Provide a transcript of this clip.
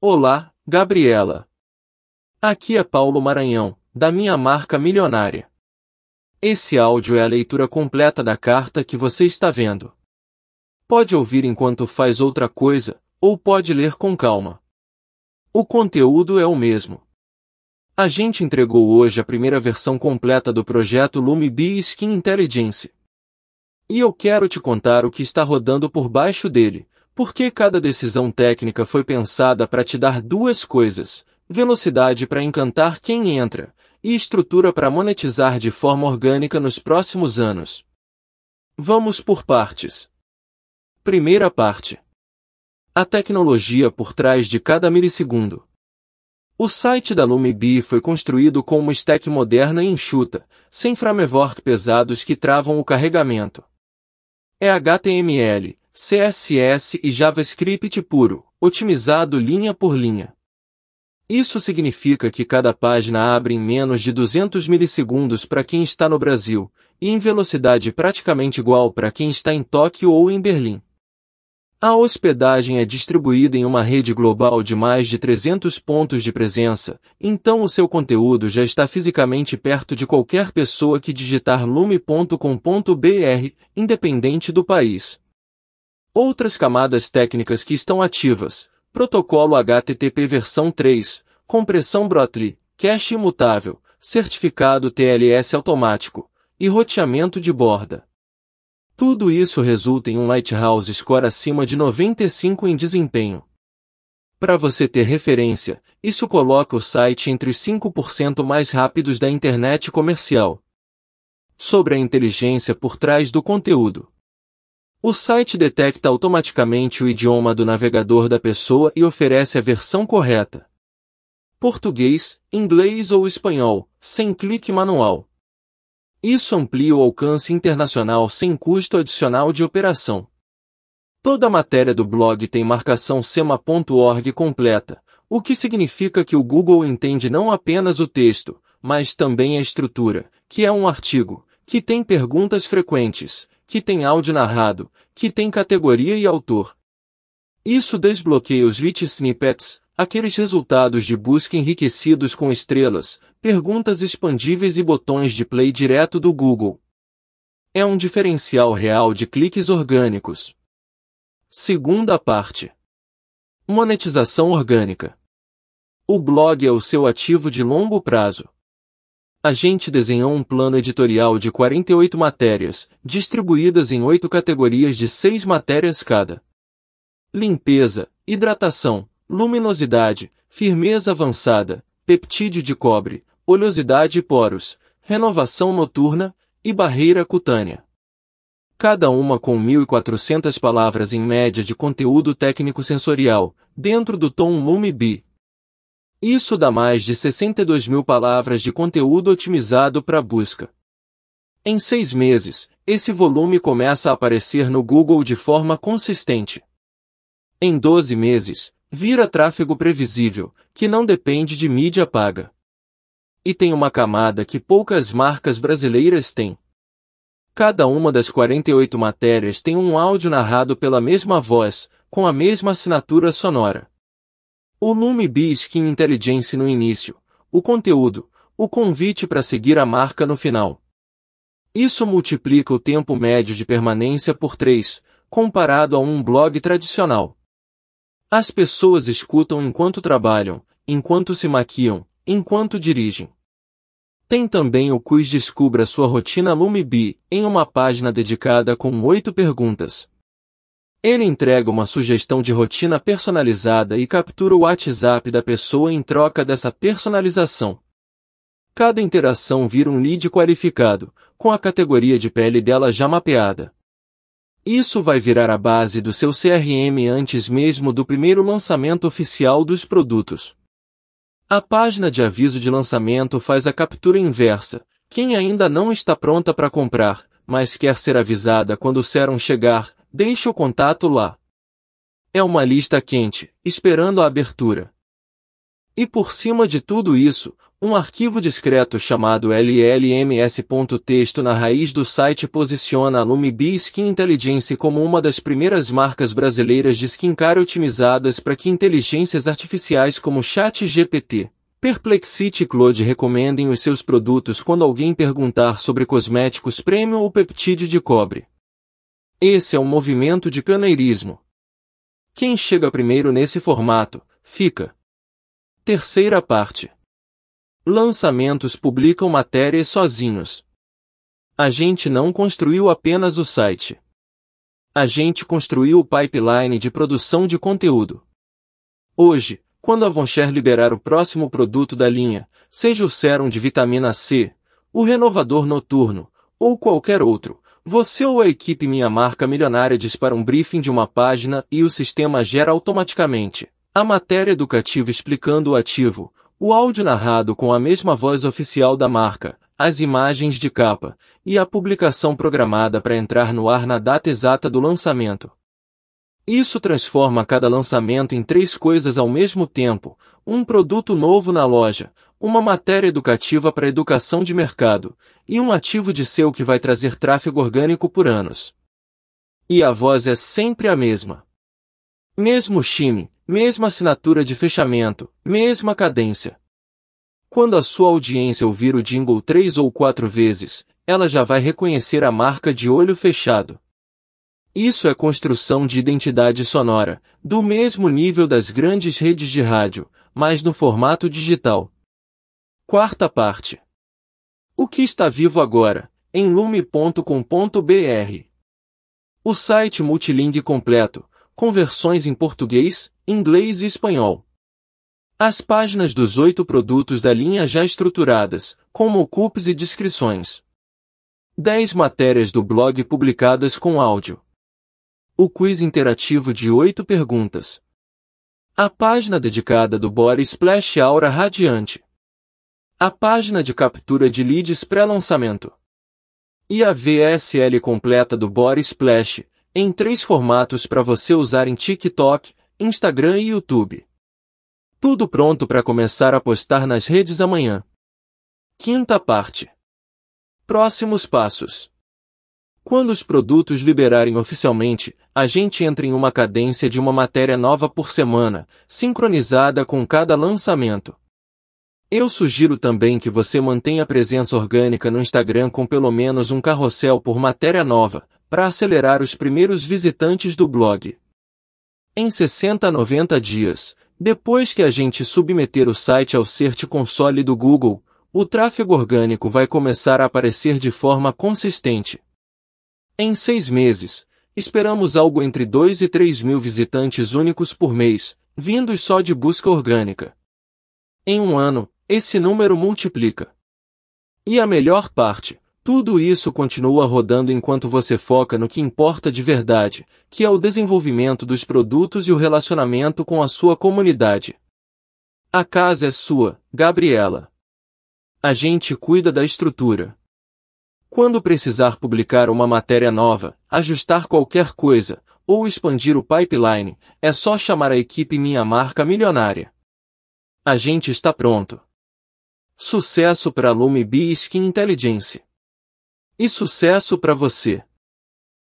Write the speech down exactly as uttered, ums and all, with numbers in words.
Olá, Gabriela. Aqui é Paulo Maranhão, da minha marca milionária. Esse áudio é a leitura completa da carta que você está vendo. Pode ouvir enquanto faz outra coisa, ou pode ler com calma. O conteúdo é o mesmo. A gente entregou hoje a primeira versão completa do projeto Lume B Skin Intelligence. E eu quero te contar o que está rodando por baixo dele, porque cada decisão técnica foi pensada para te dar duas coisas: velocidade para encantar quem entra, e estrutura para monetizar de forma orgânica nos próximos anos. Vamos por partes. Primeira parte. A tecnologia por trás de cada milissegundo. O site da Lume B foi construído com uma stack moderna e enxuta, sem framework pesados que travam o carregamento. É H T M L, C S S e JavaScript puro, otimizado linha por linha. Isso significa que cada página abre em menos de duzentos milissegundos para quem está no Brasil, e em velocidade praticamente igual para quem está em Tóquio ou em Berlim. A hospedagem é distribuída em uma rede global de mais de trezentos pontos de presença, então o seu conteúdo já está fisicamente perto de qualquer pessoa que digitar lume ponto com ponto br, independente do país. Outras camadas técnicas que estão ativas: protocolo H T T P versão três, compressão Brotli, cache imutável, certificado T L S automático, e roteamento de borda. Tudo isso resulta em um Lighthouse Score acima de noventa e cinco em desempenho. Para você ter referência, isso coloca o site entre os cinco por cento mais rápidos da internet comercial. Sobre a inteligência por trás do conteúdo. O site detecta automaticamente o idioma do navegador da pessoa e oferece a versão correta. Português, inglês ou espanhol, sem clique manual. Isso amplia o alcance internacional sem custo adicional de operação. Toda a matéria do blog tem marcação sema ponto org completa, o que significa que o Google entende não apenas o texto, mas também a estrutura, que é um artigo, que tem perguntas frequentes, que tem áudio narrado, que tem categoria e autor. Isso desbloqueia os rich snippets, aqueles resultados de busca enriquecidos com estrelas, perguntas expandíveis e botões de play direto do Google. É um diferencial real de cliques orgânicos. Segunda parte. Monetização orgânica. O blog é o seu ativo de longo prazo. A gente desenhou um plano editorial de quarenta e oito matérias, distribuídas em oito categorias de seis matérias cada. Limpeza, hidratação, luminosidade, firmeza avançada, peptídeo de cobre, oleosidade e poros, renovação noturna e barreira cutânea. Cada uma com mil e quatrocentas palavras em média de conteúdo técnico-sensorial, dentro do tom Lume B. Isso dá mais de sessenta e duas mil palavras de conteúdo otimizado para busca. Em seis meses, esse volume começa a aparecer no Google de forma consistente. Em doze meses, vira tráfego previsível, que não depende de mídia paga. E tem uma camada que poucas marcas brasileiras têm. Cada uma das quarenta e oito matérias tem um áudio narrado pela mesma voz, com a mesma assinatura sonora. O Lume B Skin Intelligence no início, o conteúdo, o convite para seguir a marca no final. Isso multiplica o tempo médio de permanência por três, comparado a um blog tradicional. As pessoas escutam enquanto trabalham, enquanto se maquiam, enquanto dirigem. Tem também o quiz Descubra sua rotina Lume B, em uma página dedicada com oito perguntas. Ele entrega uma sugestão de rotina personalizada e captura o WhatsApp da pessoa em troca dessa personalização. Cada interação vira um lead qualificado, com a categoria de pele dela já mapeada. Isso vai virar a base do seu C R M antes mesmo do primeiro lançamento oficial dos produtos. A página de aviso de lançamento faz a captura inversa. Quem ainda não está pronta para comprar, mas quer ser avisada quando o sérum chegar, deixe o contato lá. É uma lista quente, esperando a abertura. E por cima de tudo isso, um arquivo discreto chamado L L M S.texto na raiz do site posiciona a Lumibee Skin Intelligence como uma das primeiras marcas brasileiras de skincare otimizadas para que inteligências artificiais como ChatGPT, Perplexity e Claude recomendem os seus produtos quando alguém perguntar sobre cosméticos premium ou peptídeo de cobre. Esse é um movimento de pioneirismo. Quem chega primeiro nesse formato, fica. Terceira parte. Lançamentos publicam matérias sozinhos. A gente não construiu apenas o site. A gente construiu o pipeline de produção de conteúdo. Hoje, quando a Avonshare liberar o próximo produto da linha, seja o sérum de vitamina C, o renovador noturno, ou qualquer outro, você ou a equipe Minha Marca Milionária dispara um briefing de uma página e o sistema gera automaticamente a matéria educativa explicando o ativo, o áudio narrado com a mesma voz oficial da marca, as imagens de capa, e a publicação programada para entrar no ar na data exata do lançamento. Isso transforma cada lançamento em três coisas ao mesmo tempo: um produto novo na loja, uma matéria educativa para educação de mercado, e um ativo de S E O que vai trazer tráfego orgânico por anos. E a voz é sempre a mesma. Mesmo time, mesma assinatura de fechamento, mesma cadência. Quando a sua audiência ouvir o jingle três ou quatro vezes, ela já vai reconhecer a marca de olho fechado. Isso é construção de identidade sonora, do mesmo nível das grandes redes de rádio, mas no formato digital. Quarta parte. O que está vivo agora, em lume ponto com ponto br. O site multilingue completo, com versões em português, inglês e espanhol. As páginas dos oito produtos da linha já estruturadas, com mockups e descrições. Dez matérias do blog publicadas com áudio. O quiz interativo de oito perguntas. A página dedicada do Body Splash Aura Radiante. A página de captura de leads pré-lançamento. E a V S L completa do Body Splash, em três formatos para você usar em TikTok, Instagram e YouTube. Tudo pronto para começar a postar nas redes amanhã. Quinta parte. Próximos passos. Quando os produtos liberarem oficialmente, a gente entra em uma cadência de uma matéria nova por semana, sincronizada com cada lançamento. Eu sugiro também que você mantenha presença orgânica no Instagram com pelo menos um carrossel por matéria nova, para acelerar os primeiros visitantes do blog. Em sessenta a noventa dias, depois que a gente submeter o site ao Search Console do Google, o tráfego orgânico vai começar a aparecer de forma consistente. Em seis meses, esperamos algo entre dois e três mil visitantes únicos por mês, vindos só de busca orgânica. Em um ano, esse número multiplica. E a melhor parte, tudo isso continua rodando enquanto você foca no que importa de verdade, que é o desenvolvimento dos produtos e o relacionamento com a sua comunidade. A casa é sua, Gabriela. A gente cuida da estrutura. Quando precisar publicar uma matéria nova, ajustar qualquer coisa, ou expandir o pipeline, é só chamar a equipe Minha Marca Milionária. A gente está pronto. Sucesso para a Lumibee Skin Intelligence. E sucesso para você!